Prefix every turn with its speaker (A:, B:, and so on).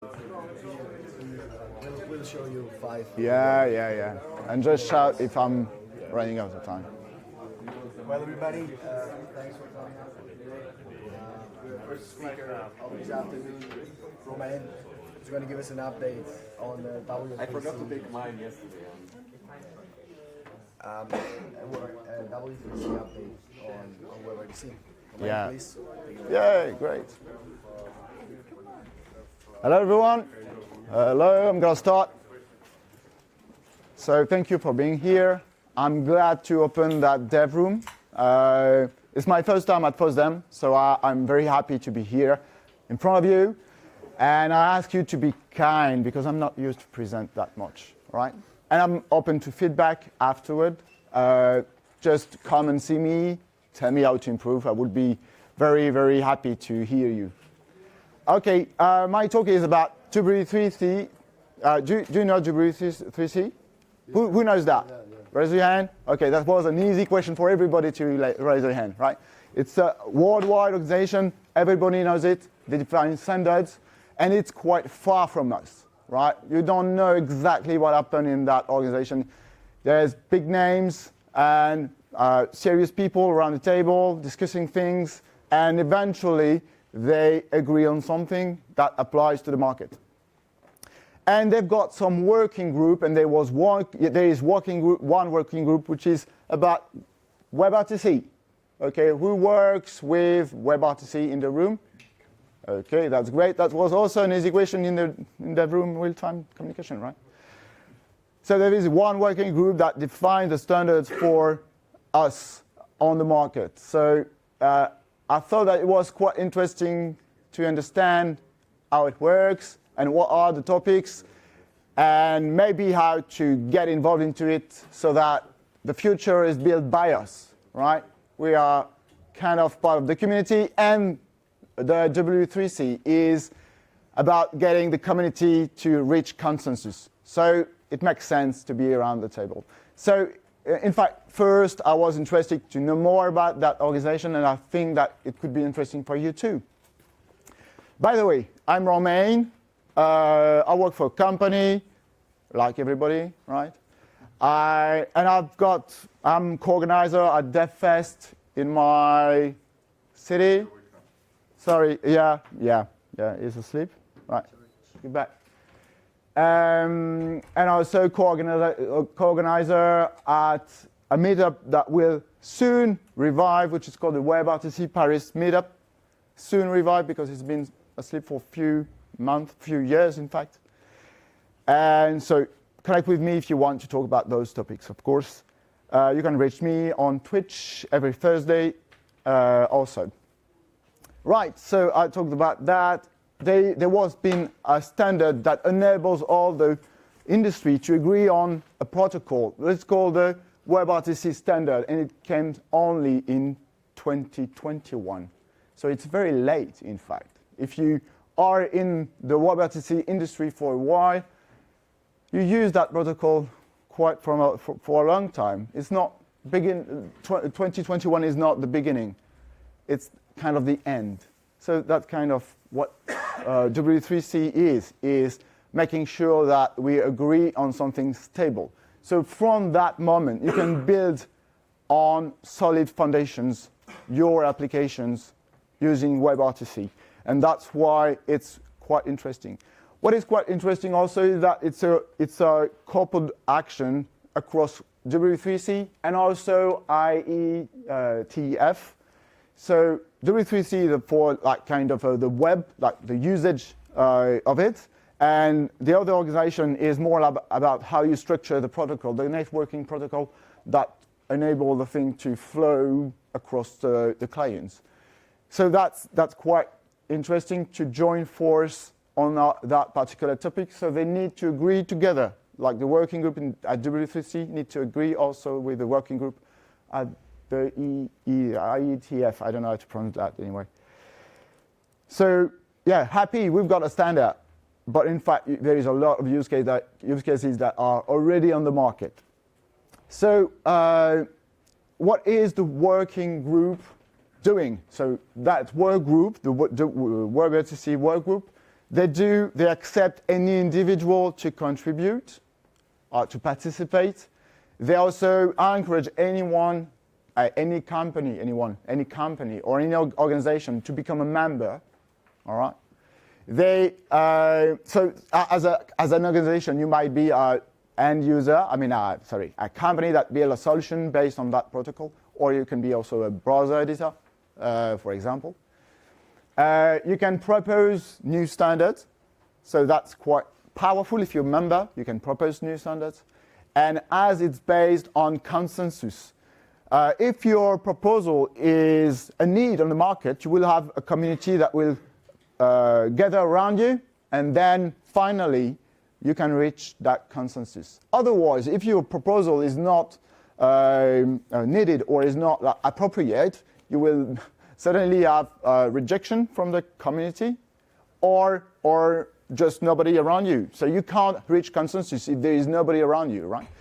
A: We'll show you 5.
B: Yeah. And just shout if I'm running out of time.
A: Well, everybody, thanks for coming. The first speaker of this afternoon, Romain, is going to give us an update on the WCC.
C: I forgot to take mine yesterday.
A: WCC update on WebRTC. Romain,
B: Yeah.
A: please.
B: Yay, great. Hello, everyone. Hello, I'm going to start. So thank you for being here. I'm glad to open that dev room. It's my first time at FOSDEM, so I'm very happy to be here in front of you. And I ask you to be kind because I'm not used to present that much, right? And I'm open to feedback afterward. Just come and see me, tell me how to improve. I would be very, very happy to hear you. Okay, my talk is about W3C. Do you know W3C? Who knows that? Yeah. Raise your hand. Okay, that was an easy question for everybody to raise their hand, right? It's a worldwide organization. Everybody knows it. They define standards, and it's quite far from us, right? You don't know exactly what happened in that organization. There's big names and serious people around the table discussing things, and eventually they agree on something that applies to the market. And they've got some working group, and there is one working group which is about WebRTC. Okay, who works with WebRTC in the room? Okay, that's great. That was also an easy question in the room, real-time communication, right? So there is one working group that defines the standards for us on the market. So I thought that it was quite interesting to understand how it works and what are the topics, and maybe how to get involved into it so that the future is built by us, right? We are kind of part of the community, and the W3C is about getting the community to reach consensus. So it makes sense to be around the table. So in fact, first I was interested to know more about that organization, and I think that it could be interesting for you too. By the way, I'm Romain. I work for a company, like everybody, right? I'm co-organizer at DevFest in my city. Sorry, yeah, he's asleep. Right, get back. And also co-organizer at a meetup that will soon revive, which is called the WebRTC Paris meetup. Soon revive because it's been asleep for a few years, in fact. And so connect with me if you want to talk about those topics, of course. You can reach me on Twitch every Thursday also. Right, so I talked about that. There was been a standard that enables all the industry to agree on a protocol. It's called the WebRTC standard, and it came only in 2021. So it's very late, in fact. If you are in the WebRTC industry for a while, you use that protocol quite for a long time. It's not 2021 is not the beginning. It's kind of the end. So that's kind of what W3C is making sure that we agree on something stable. So from that moment, you can build on solid foundations your applications using WebRTC. And that's why it's quite interesting. What is quite interesting also is that it's a coupled action across W3C and also IETF. So W3C is for like kind of the web, like the usage of it, and the other organization is more about how you structure the protocol, the networking protocol that enable the thing to flow across the clients. So that's quite interesting to join force on that particular topic. So they need to agree together, like the working group at W3C need to agree also with the working group at the IETF. I don't know how to pronounce that anyway. So yeah, happy we've got a standard, but in fact there is a lot of use cases that are already on the market. So what is the working group doing? So that work group, the WebRTC work group, They accept any individual to contribute or to participate. They also encourage anyone, any company or any organization to become a member. All right. So as an organization, you might be an end user. A company that builds a solution based on that protocol, or you can be also a browser editor, for example. You can propose new standards, so that's quite powerful. If you're a member, you can propose new standards. And as it's based on consensus, if your proposal is a need on the market, you will have a community that will gather around you, and then finally you can reach that consensus. Otherwise, if your proposal is not needed or is not appropriate, you will certainly have rejection from the community or just nobody around you. So you can't reach consensus if there is nobody around you, right?